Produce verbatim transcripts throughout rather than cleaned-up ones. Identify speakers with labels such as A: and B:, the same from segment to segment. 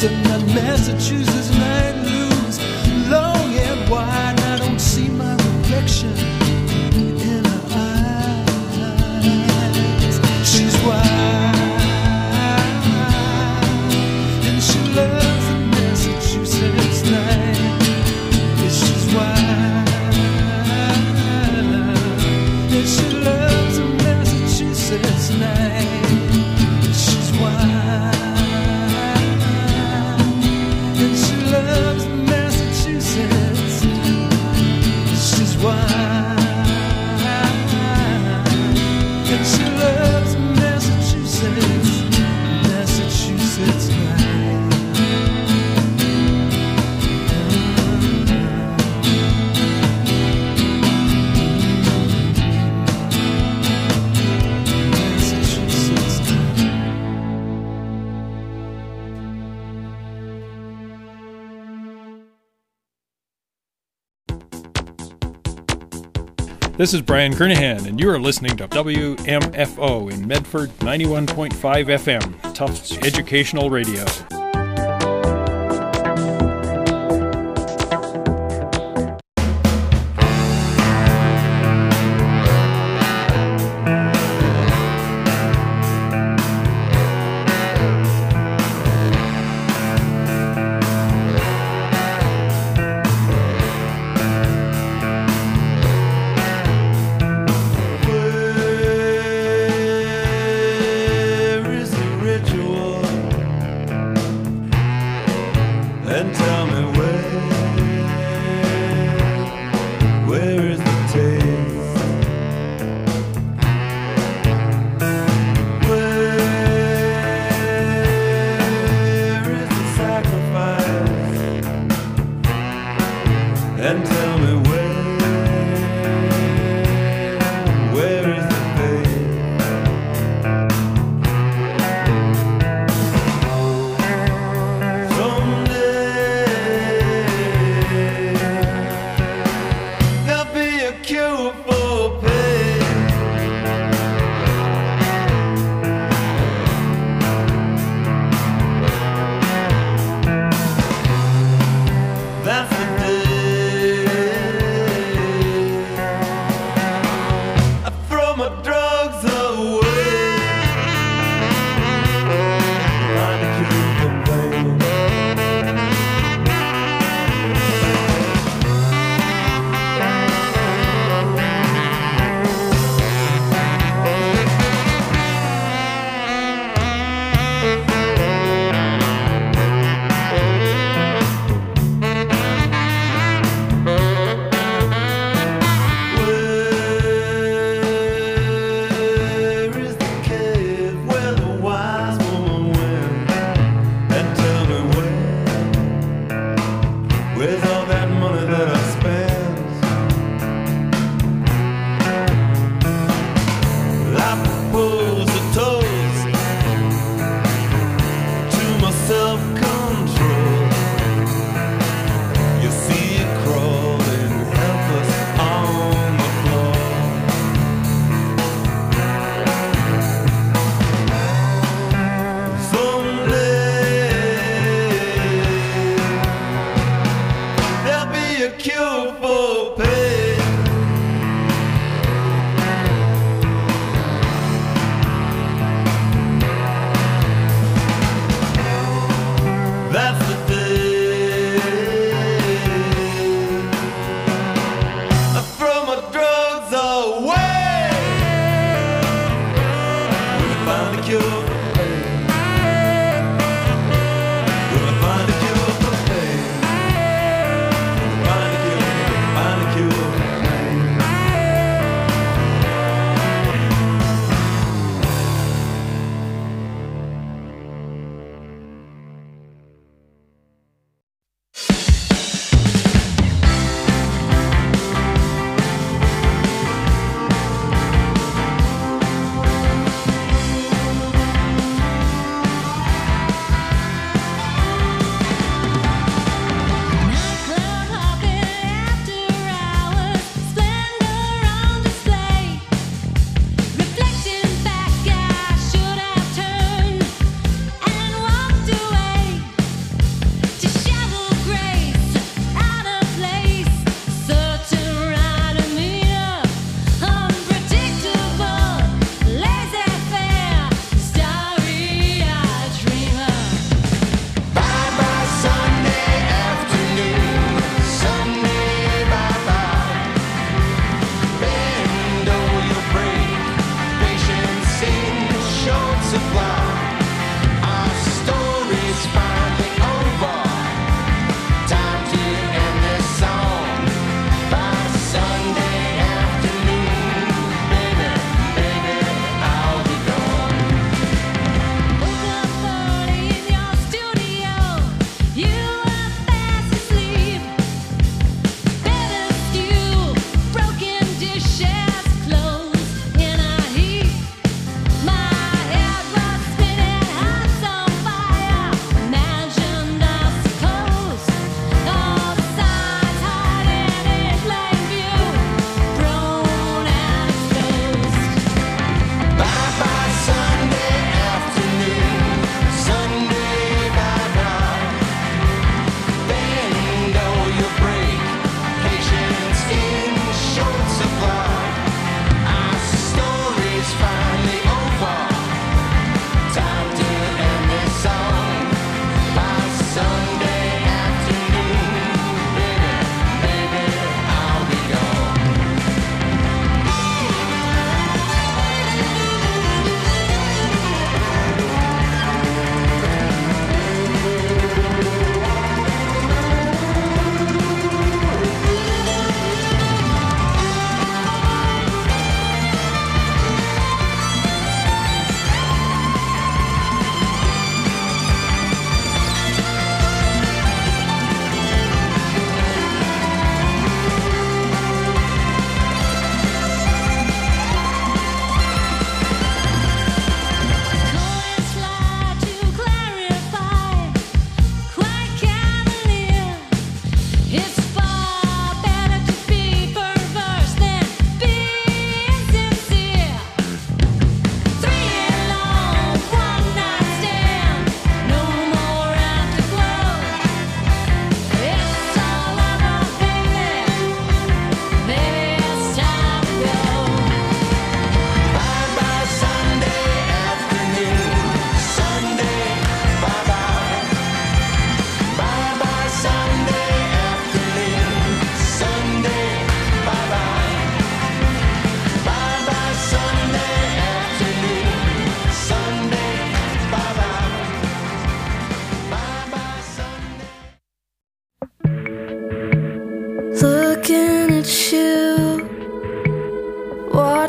A: Boston and Massachusetts night lose long and wide. I don't see my reflection in her eyes. She's wide and she loves the Massachusetts night. She's wide and she loves the Massachusetts night. She's wide and she loves Massachusetts. She's wide and she loves Massachusetts, Massachusetts night.
B: This is Brian Kernahan, and you are listening to W M F O in Medford, ninety-one point five F M, Tufts Educational Radio.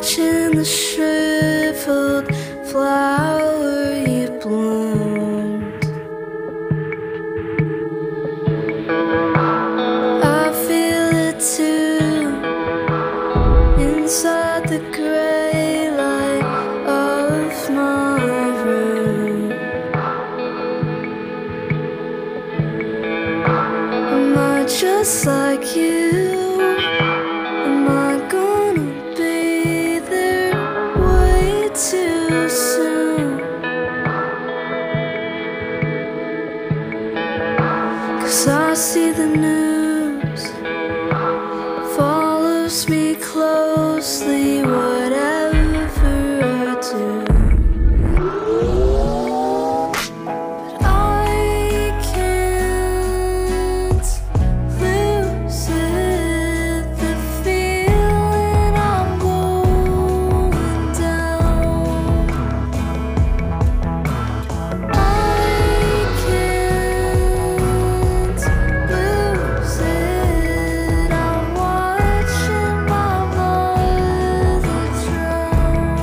C: watching the shriveled flower you bloomed. I feel it too, inside the gray light of my room. Am I just like you? Am I gonna be there way too soon? 'Cause I see the news follows me closely, whatever I do. But I can't lose it, the feeling I'm going down. I can't lose it, I'm watching my mother drown.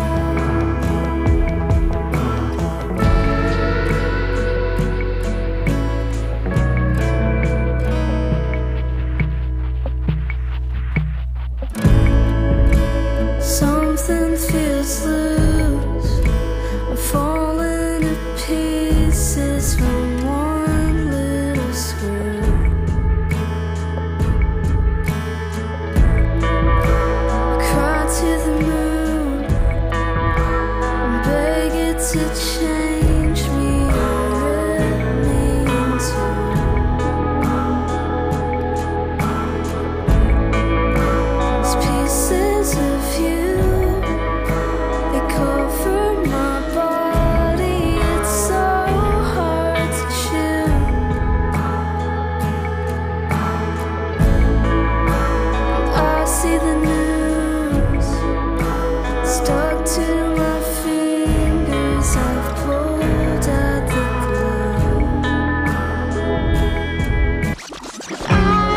C: Something feels loose, I'm falling to pieces from one little screw. I cry to the moon and beg it to change me or it means to. These pieces of you, they cover my body, it's so hard to chew. I see the news stuck to my fingers, I've pulled at the glue. I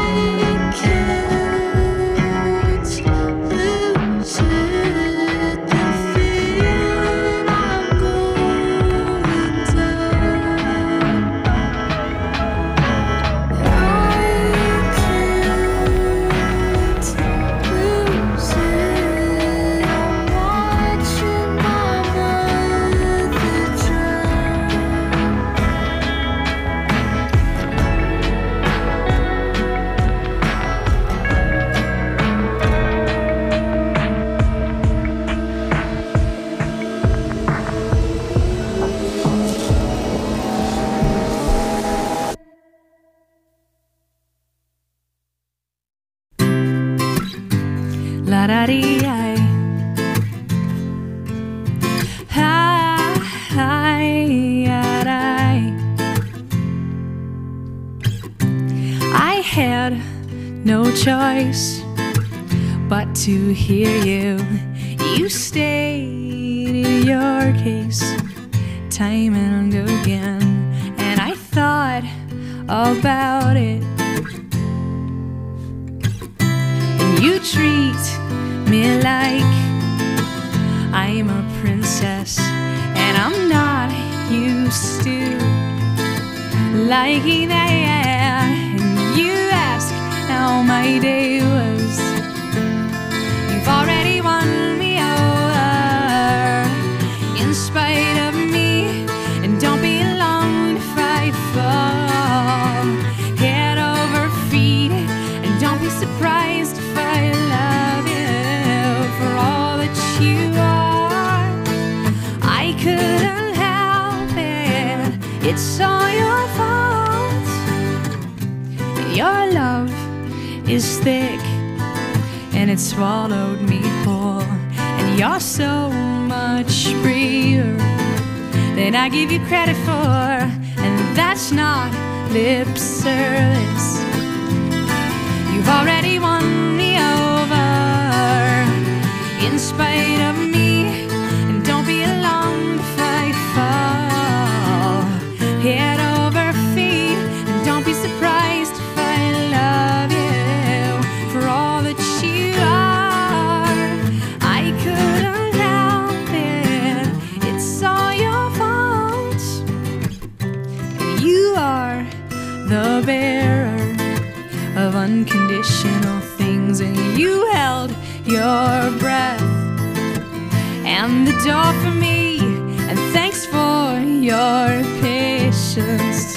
C: can't lose it, the feeling I'm going down. I can't lose it, I'm watching my mother drown. La da dee I, hi, hi, I, I had no choice but to hear you. You stated your case time and again, and I thought about it. And you treat me like I'm a princess, and I'm not used to liking that. And you ask how my day was, you've already won me over in spite of me, and don't be long if I fall head over feet, and don't be surprised if I love you for all that you are. I couldn't help it, it's all your fault. Your love is thick and it swallowed me whole, and you're so much braver than I give you credit for, and that's not lip service. You've already won me over in spite of me, and don't be alarmed if I fall head over feet, and don't be surprised if I love you for all that you are. I could the bearer of unconditional things, and you held your breath and the door for me, and thanks for your patience.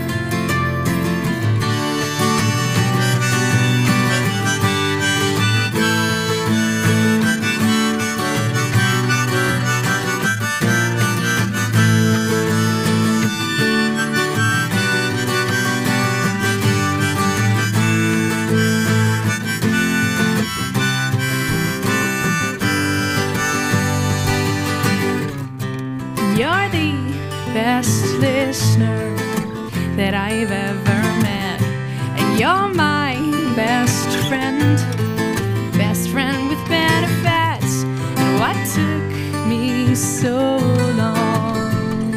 C: You're the best listener that I've ever met, and you're my best friend, best friend with benefits. And what took me so long,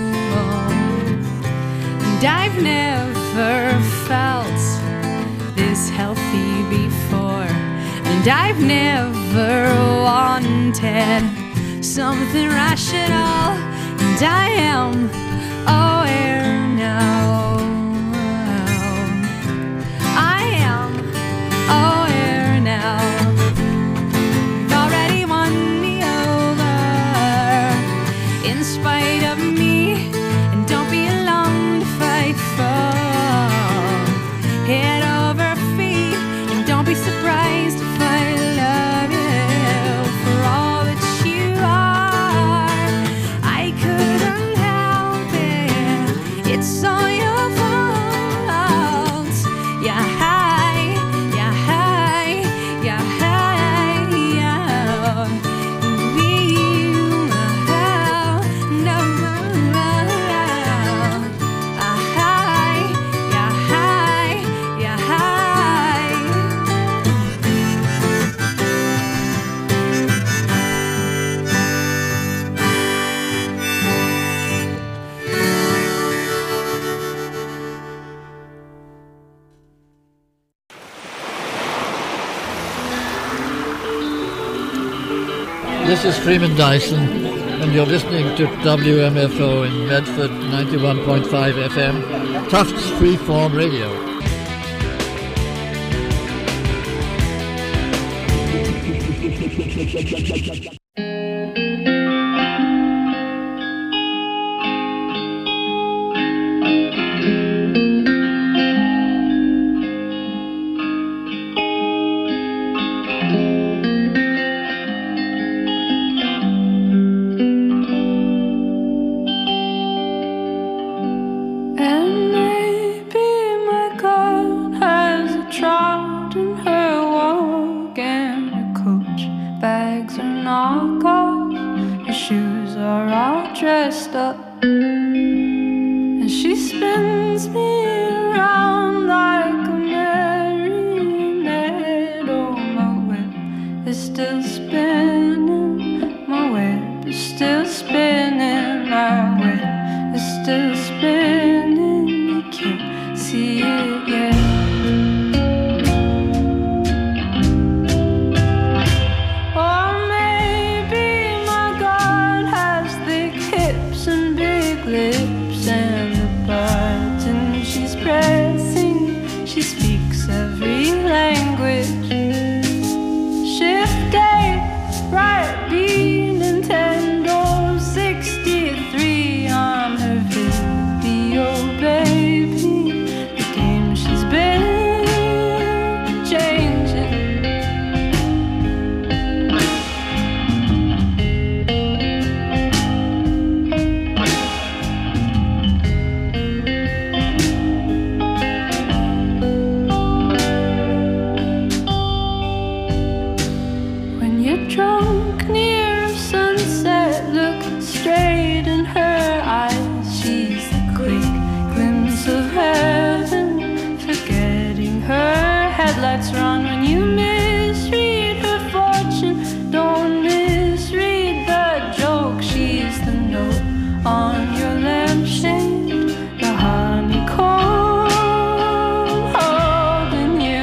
C: and I've never felt this healthy before, and I've never wanted something rational. And I am aware now. I am aware now. You've already won me over in spite of me. And don't be alone to fight for head over feet. And don't be surprised if I love you for all that you are. Couldn't help it, it's all your fault. Yeah, hi, yeah, hi, yeah, hi, yeah. We, oh, no, ah, hi, yeah, hi, yeah, hi.
D: This is Freeman Dyson, and you're listening to W M F O in Medford, ninety-one point five F M, Tufts Freeform Radio.
C: And maybe my God has a trout in her walk, and her coach bags are knockoff, her shoes are all dressed up, and she spins me around like a marionette. Oh, my whip is still spinning, my whip is still spinning, my whip is still spinning, you can't see it yet. Or maybe my God has thick hips and big lips, and the button she's pressing, she speaks every language. Shift A, right B, Nintendo sixty-three on her video, baby. The game she's been changing. When you're drunk near sunset, look straight in her eyes. She's the quick glimpse of heaven, forgetting her headlights are on. When you misread her fortune, don't misread the joke. She's the note on your lampshade, the honeycomb holding you.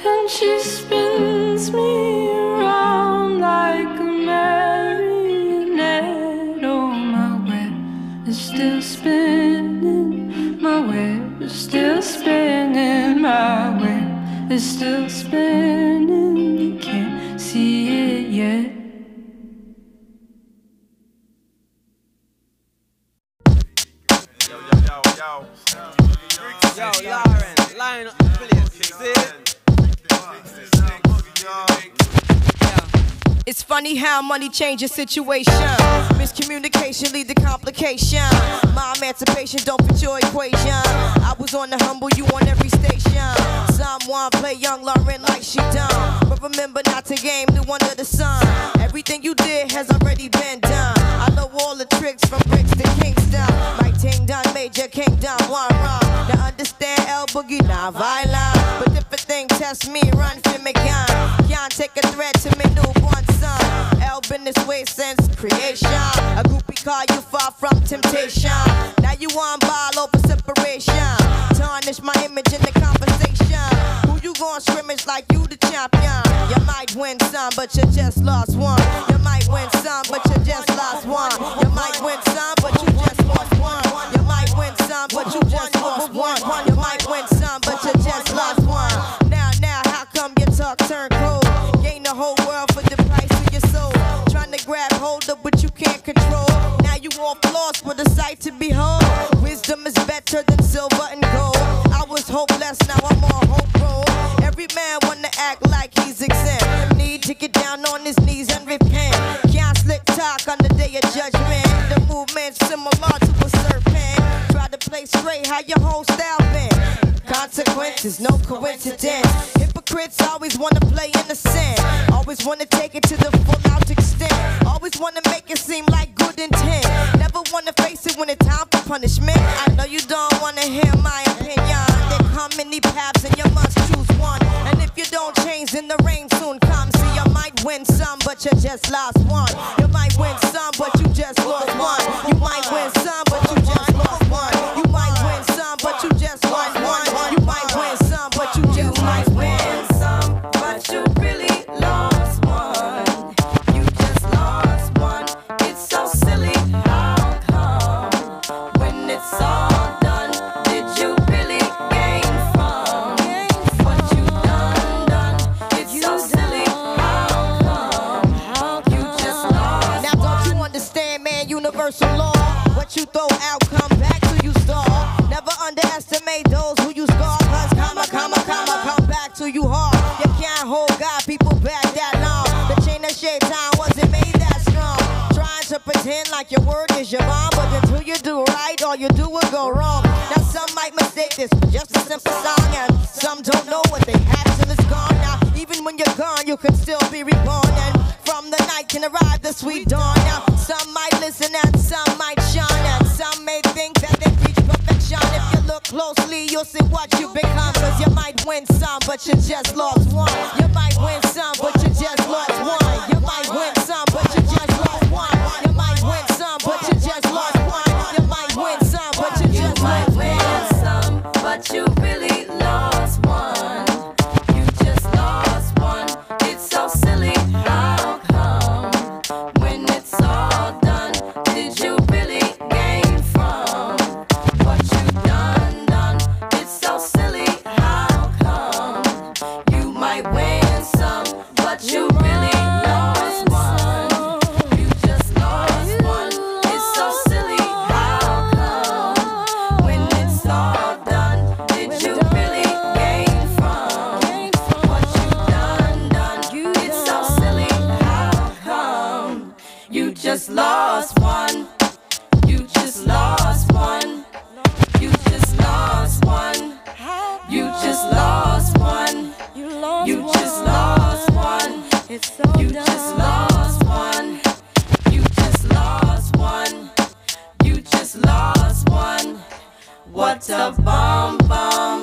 C: and she spins me around like a marionette. Oh, my web is still spinning, my web is still spinning, my web is still spinning. You can't see it yet.
E: Yo, yo, yo, yo. Yo, Lauren, line up, please. See it?
F: It's funny how money changes situation. Miscommunication lead to complication. My emancipation don't fit your equation. I was on the humble, you on every station. Someone play young Lauren like she done, but remember not to game new under the sun. Everything you did has already been done. I know all the tricks from bricks to Kingston. My ting done, Major Kingdom, one wrong. Now understand L Boogie, not violent, but if a thing test me, run for me gun. Can't take a threat to me newborn son. L been this way since creation. A groupie call you far from temptation. Now you on ball over separation. Tarnish my image in the conversation. Who you gon' scrimmage like you the champion? You might win some, but you just lost one. You might win some, but you just lost one. You might win some, but you just lost one. You might win some, but you just lost one. You might win some, but you just lost one. Now, now, how come your talk turn cold? Gain the whole world for the price of your soul. Trying to grab hold of what you can't control. Now you off lost with a sight to behold. Wisdom is better than silver and gold. I was hopeless, now I'm on hope roll. Every man wanna act like he's exempt. Need to get down on his knees and repent. Can't slick talk on the day of judgment. The movement's similar to a serpent. Try to play straight, how your whole style been. Consequences, no coincidence. Hypocrites always wanna play innocent. Always wanna take it to the full out extent. Always wanna make it seem like good intent. Never wanna face it when it's time for punishment. I know you don't wanna hear my opinion. There come many paths and you must choose one. And if you don't change, then the rain soon comes. See, you might win some, but you just lost one. You might win some, but you just lost one. You might win some, but you just lost one. You might win some, but you just lost one. You might win some, but you just might win some, but you really lost one. You just lost one. It's so silly. How come when it's all done, did you really gain from what you done done? It's so silly. How come you just lost? Now don't you understand, man? Universal law. What you throw out, come back to you stall. Never underestimate those who you scar. Cause comma, comma, comma, come back to you hard. You can't hold God, people back that long. The chain of shaitan wasn't made that strong. Trying to pretend like your word is your bond, but until you do right, all you do will go wrong. Now some might mistake this for just a simple song, and some don't know what they had till it's gone. Now even when you're gone, you can still be reborn, and from the night can arrive the sweet dawn. Now some might listen and some might shine, and some may think that they reach perfection. If you look closely, you'll see what you become. Cause you might win some, but you just lost one. You might win some, but you just lost one. You might win some, but you just lost one. You might win some, but you just lost one. You might win some, but you just lost one. You might win some, but you really lost one. You just lost one. It's so silly. How come when it's all done, did you really gain from what you done done? It's so silly. How come you might win some, but you really lost one? You just lost one. It's so silly. How come when it's all done, did you really gain from what you done done? It's so silly. How come you just lost one? You just lost one. You just lost one. You just lost one. You just lost one. You just lost one. You just lost one. You just lost one. What a bum bum.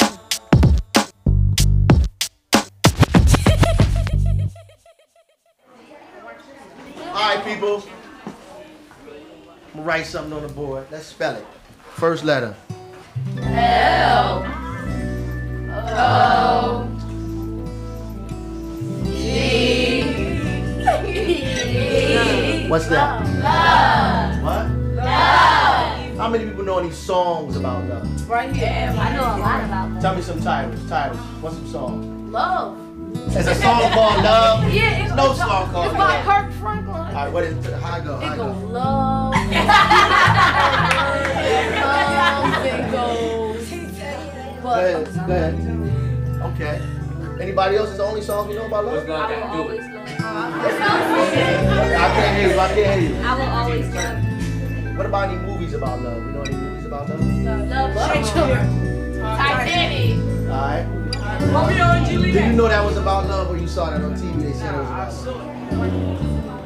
G: All right, people. I'm gonna write something on the board. Let's spell it. First letter.
C: L O
G: What's that?
H: Love.
G: What?
H: Love.
G: How many people know any songs about love?
H: Right here. I know a lot about love.
G: Tell me some titles. Titles. What's some songs?
H: Love.
G: There's a song called Love.
H: Yeah, it's
G: no song called
H: It's by
G: Love.
H: Kirk Franklin.
G: All right, what is how I go? How I
H: It
G: go?
H: goes love. love. It goes.
G: Go ahead. Go ahead. Okay. Anybody else? Is the only song you know about love?
H: I will always love.
G: I can't hear you. I can't hear you.
H: I will always love.
G: What about any movies about love? You know any movies about love?
H: Love. Love. Titanic.
G: All right.
H: Romeo and Juliet.
G: Did you know that was about love, or you saw that on T V? They said it was about love.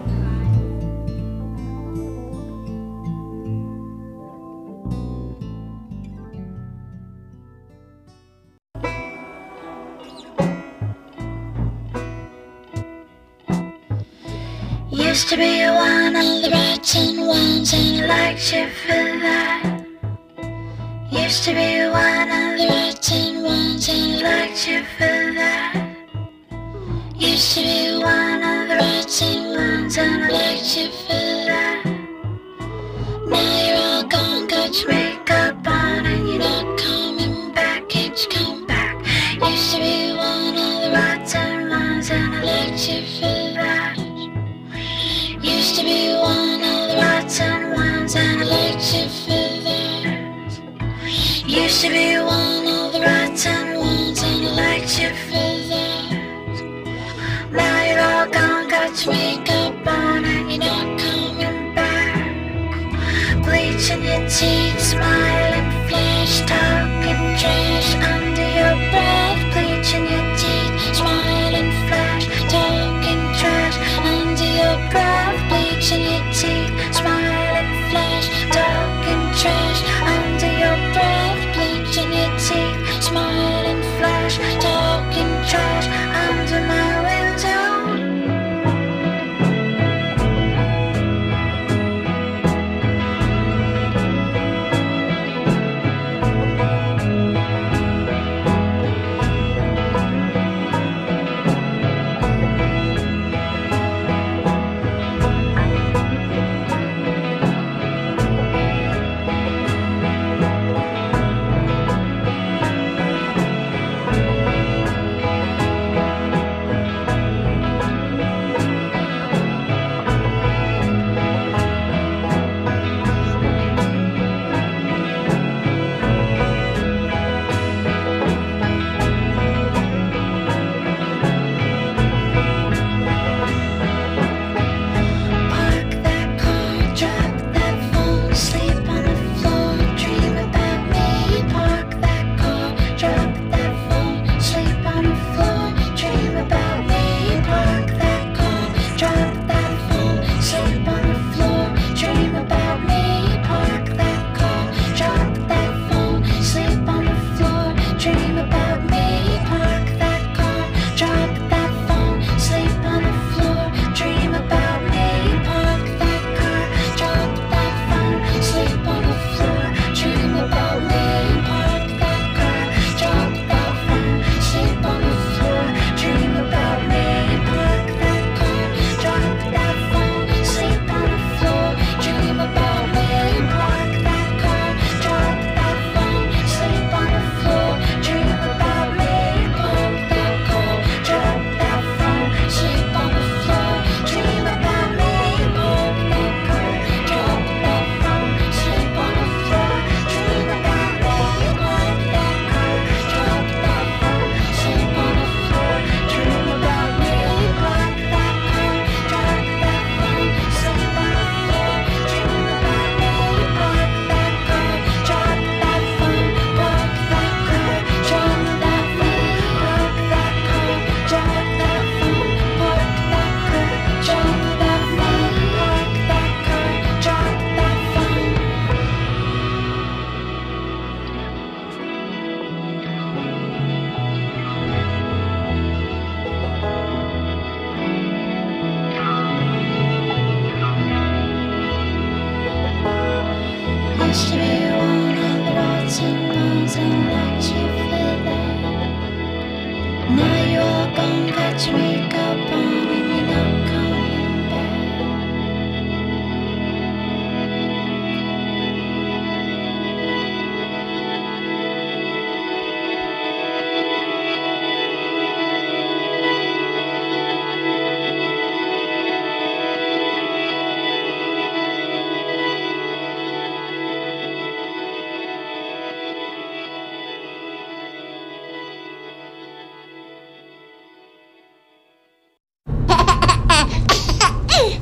I: Used to be one of the rotten ones, and I liked you for that. Used to be one of the rotten ones, and I liked you for that. Used to be one of the rotten ones, and I liked you for that. Now you're all gone, got your makeup on, and you're not coming back. Can't you come back? Used to be one of the rotten ones, and I liked you for that. Used to be one of the rotten ones, and I liked you for that. Used to be one of the rotten ones, and I liked you for that. Now you're all gone, got your makeup on, and you're not coming back. Bleaching your teeth, smiling, flash, talking trash under your breath. Bleaching your teeth, smiling, flash, talking trash under your breath. Bleaching your teeth, smiling, flash, talking trash under your breath. Bleaching your teeth, smiling, flash, talking trash under my window.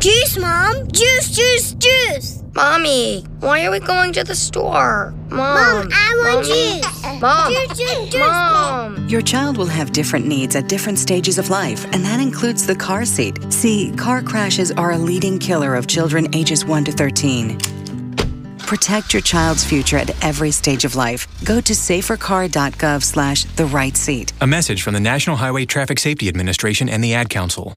I: Juice, Mom! Juice, juice, juice!
J: Mommy, why are we going to the store? Mom,
I: Mom, I want
J: Mommy.
I: juice!
J: Mom,
I: Juice, juice, juice!
J: Mom.
K: Your child will have different needs at different stages of life, and that includes the car seat. See, car crashes are a leading killer of children ages one to thirteen. Protect your child's future at every stage of life. Go to safercar.gov slash the right seat.
L: A message from the National Highway Traffic Safety Administration and the Ad Council.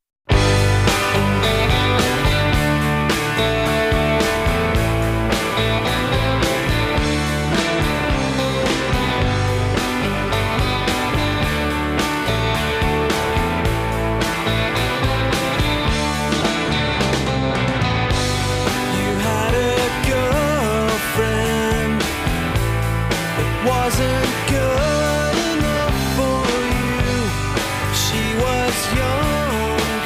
A: Wasn't good enough for you. She was young,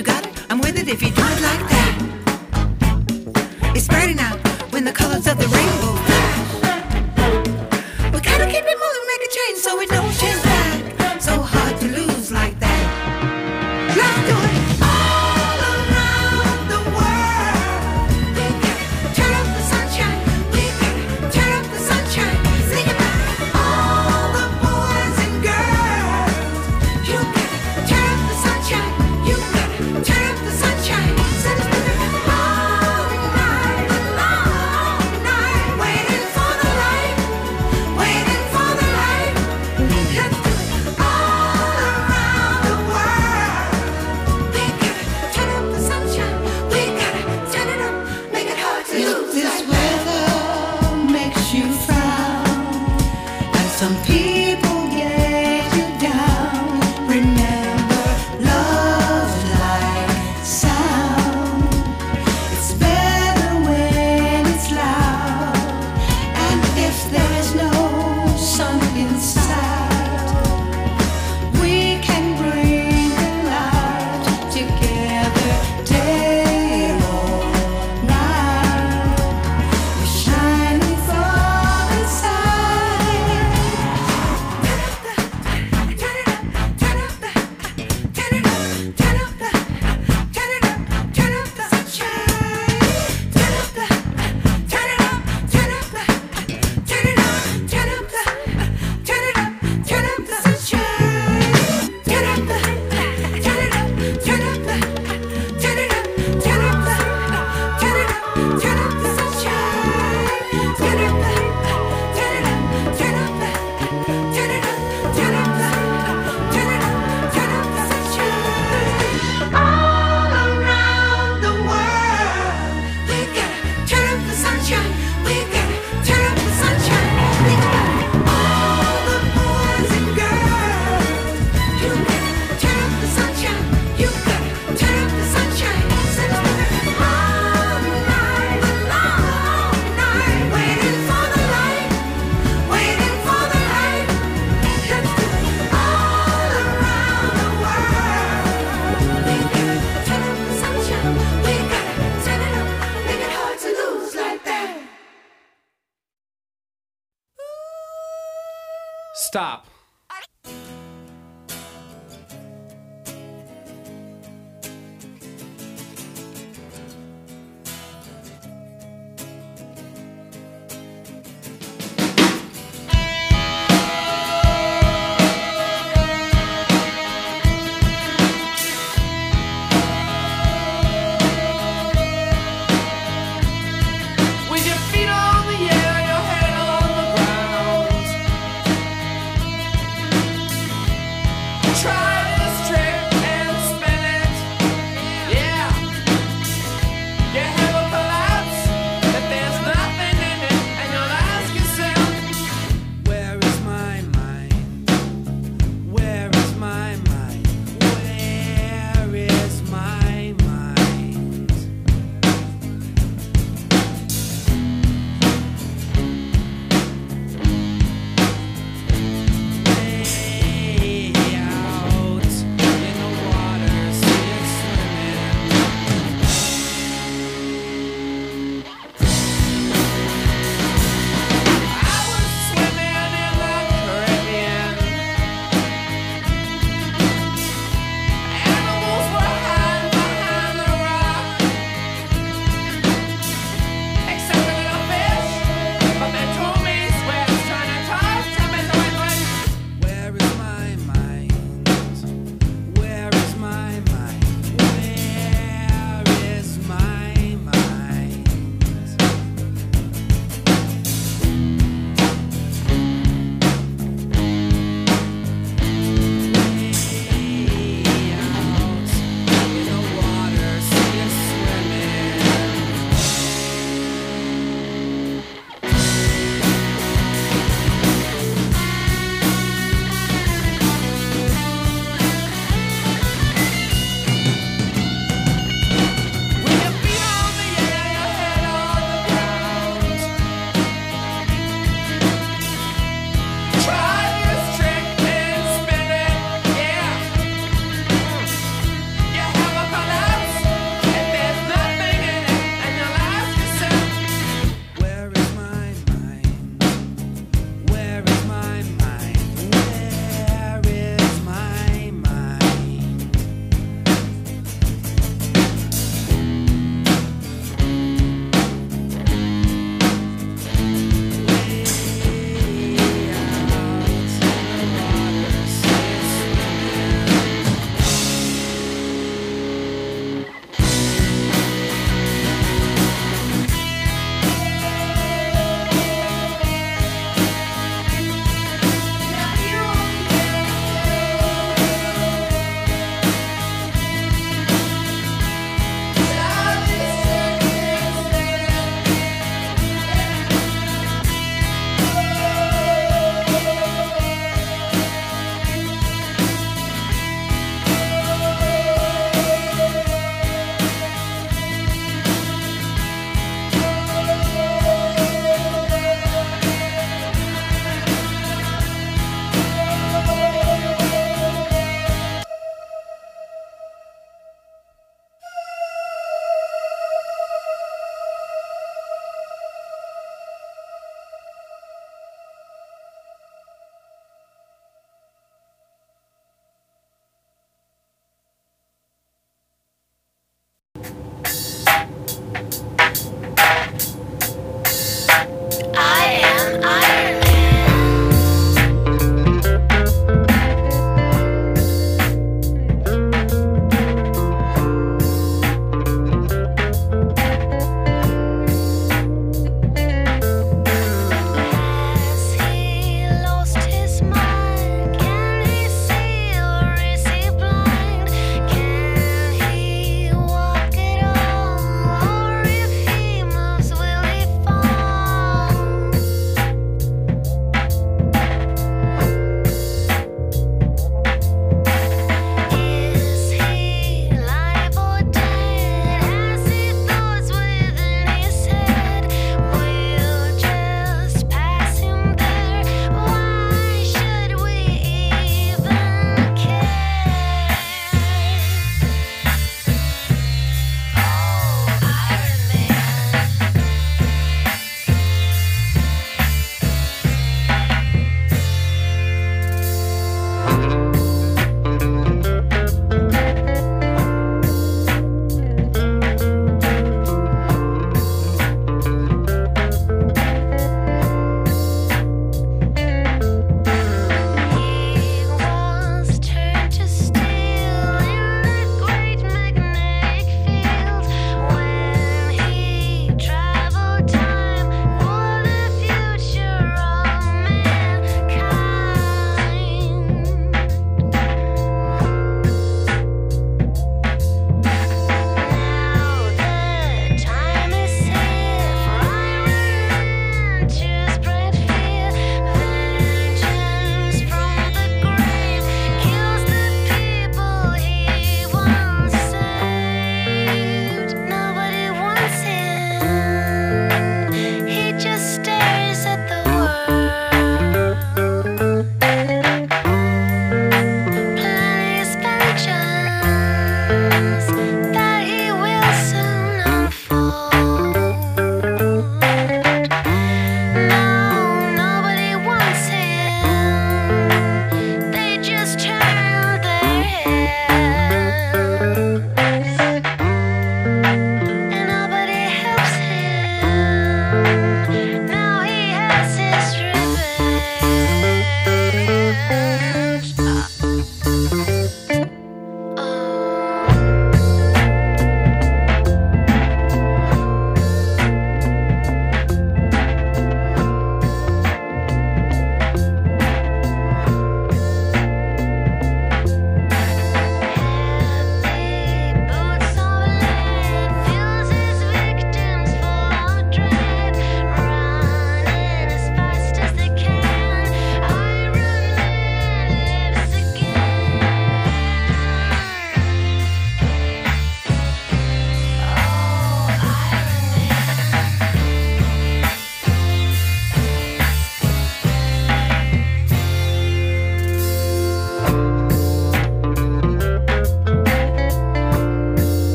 M: you got it, I'm with it if you do it like that. It's burning out when the colors of the rainbow flash. We gotta keep it moving, make a change so it don't change back. So hard to lose like that. Let's do it. All around the world, we gotta turn up the sunshine. We gotta turn up the sunshine. Sing it back. All the boys and girls, you gotta turn up the sunshine. You gotta turn up the sunshine. Sing it back. All night, long night, waiting for the light, waiting for the light. Let's do it. All around the world, we gotta turn up the sunshine. We gotta turn it up, make it hard to lose. This weather makes you frown, and some people get you down. Remember, love's like sound. It's better when it's loud, and if there's no sun inside, we can bring the light together day or night. We're shining from inside. Turn it up, turn it up, turn it up, turn it up, turn it up, turn up the sunshine. Turn up the, turn it up, turn up the, turn it up, turn up the, turn it up, turn up the sunshine. Turn up the, turn it up, turn up the, turn it up, turn up the, turn it up, turn up the sunshine. Turn up the, turn it up, turn up the, turn it up, turn up the, turn it up, turn up the sunshine. All around the world, we gotta turn up the sunshine. We gotta turn up the sunshine. We gotta all the boys and girls. You gotta turn up the sunshine. You gotta turn up the sunshine. Sing it all night, long night, waiting for the light, waiting for the light. Let's do it all around the world. We gotta turn up the sunshine. We gotta turn it up, make it hard to lose like that.
N: Stop.
A: With your feet on the air, your head on the ground.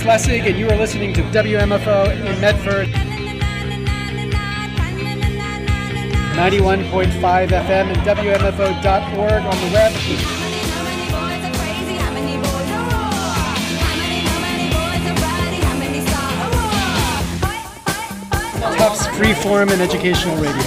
N: Lessig, and you are listening to W M F O in Medford. ninety-one point five F M and W M F O dot org on the web. Tufts Freeform and Educational Radio.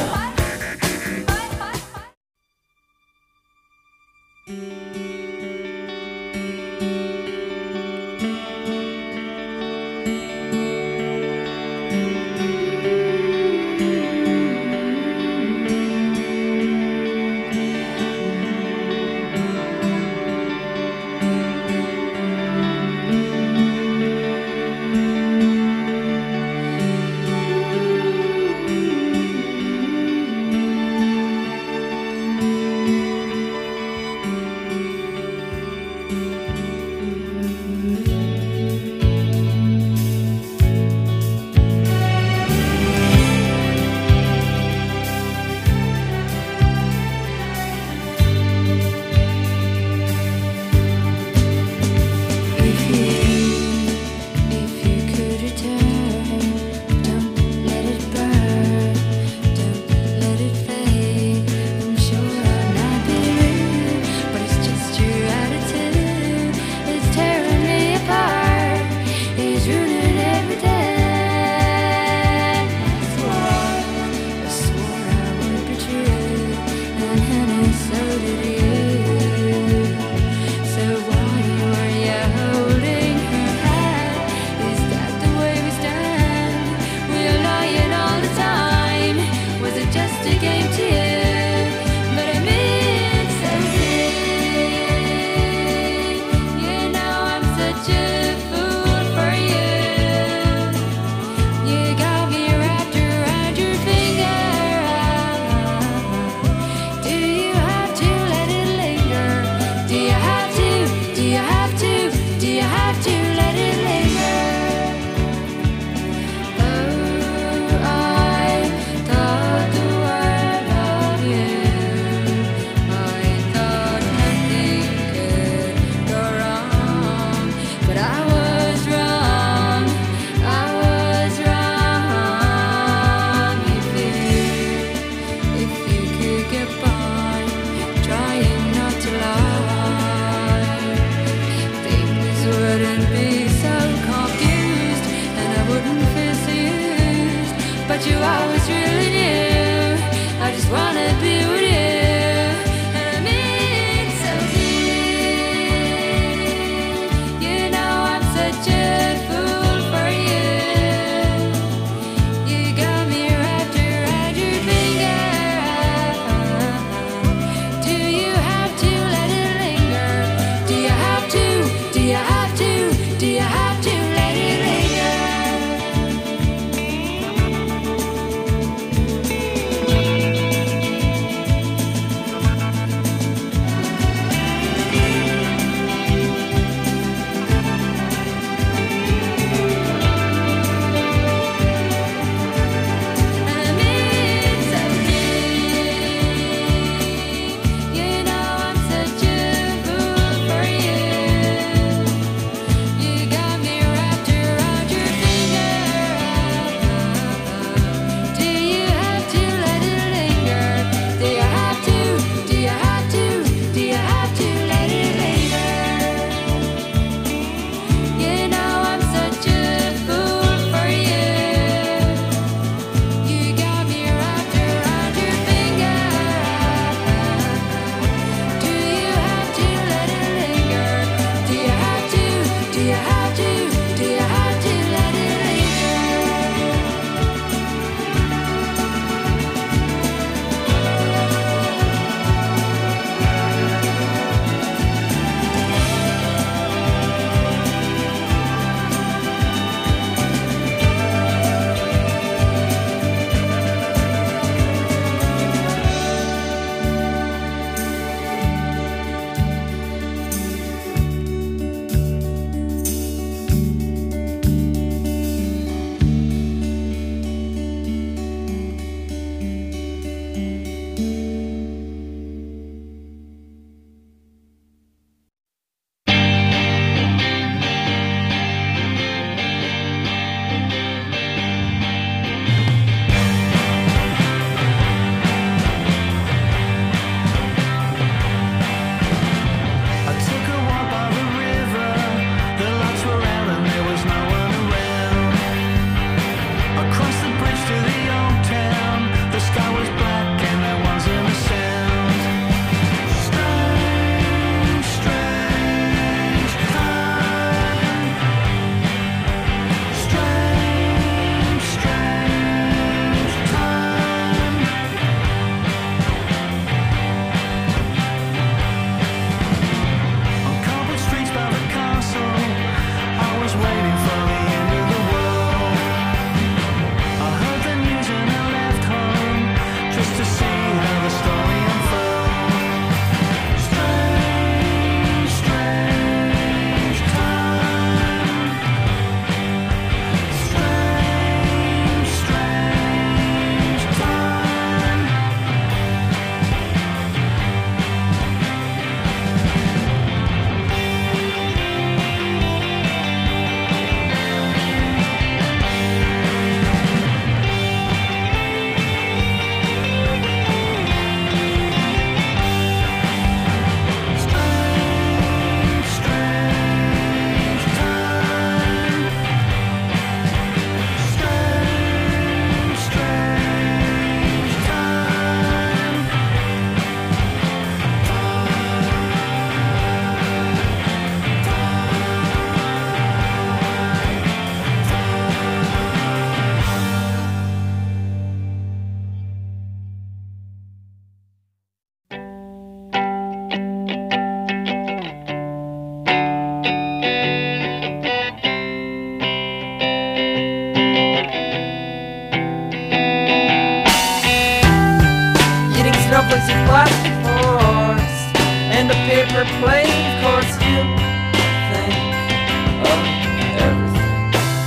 O: noisy plastic forks and a paper plate. Of course you think of everything.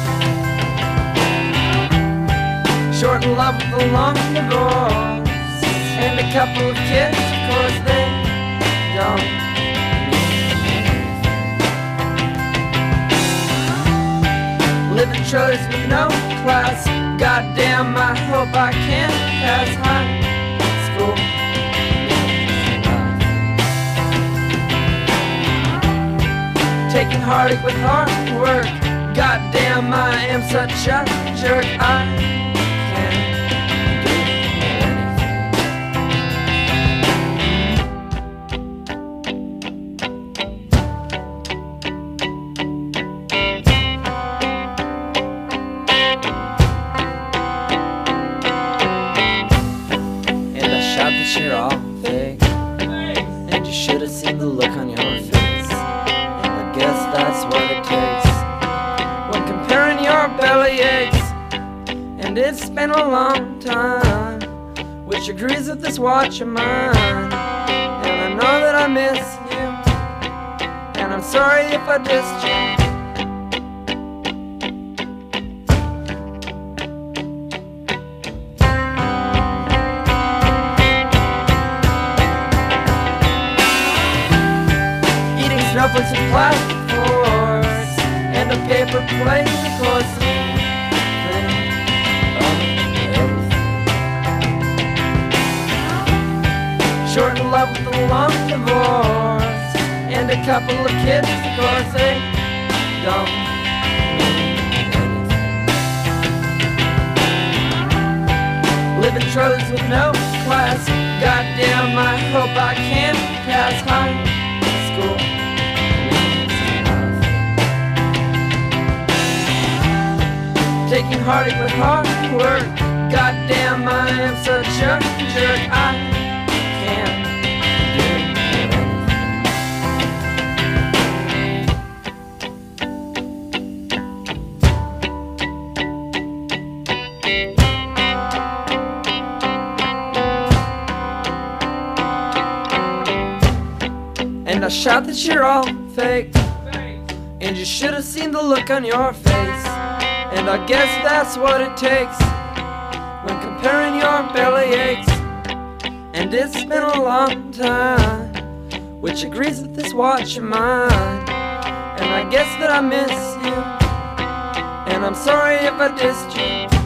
O: Short in love with a long divorce and a couple of kids. Of course they don't. Living choice with no class. Goddamn, I hope I can pass high school. Taking heartache with hard work. Goddamn, I am such a jerk. I can't do And I shout that you're all fake, and you should have seen the look on your face. Guess that's what it takes when comparing your belly aches. And it's been a long time, which agrees with this watch of mine. And I know that I miss you, and I'm sorry if I dissed you. Snowflakes with plastic forks and a paper plate. Of course you think of everything. Short in love with a long divorce and a couple of kids. Of course they don't mean anything. Living trolleys with no class. Goddamn, I hope I can pass high school. Taking heartache with hard work. Goddamn, I am such a jerk. I can't do anything. And I shout that you're all fake, and you should have seen the look on your face. And I guess that's what it takes when comparing your belly aches. And it's been a long time, which agrees with this watch of mine. And I guess that I miss you, and I'm sorry if I dissed you.